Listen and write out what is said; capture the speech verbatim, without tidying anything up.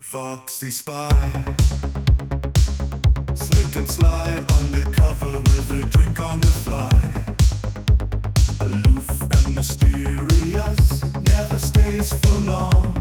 Foxy spy, slipped and slide undercover with a drink on the fly. Aloof and mysterious, never stays for long.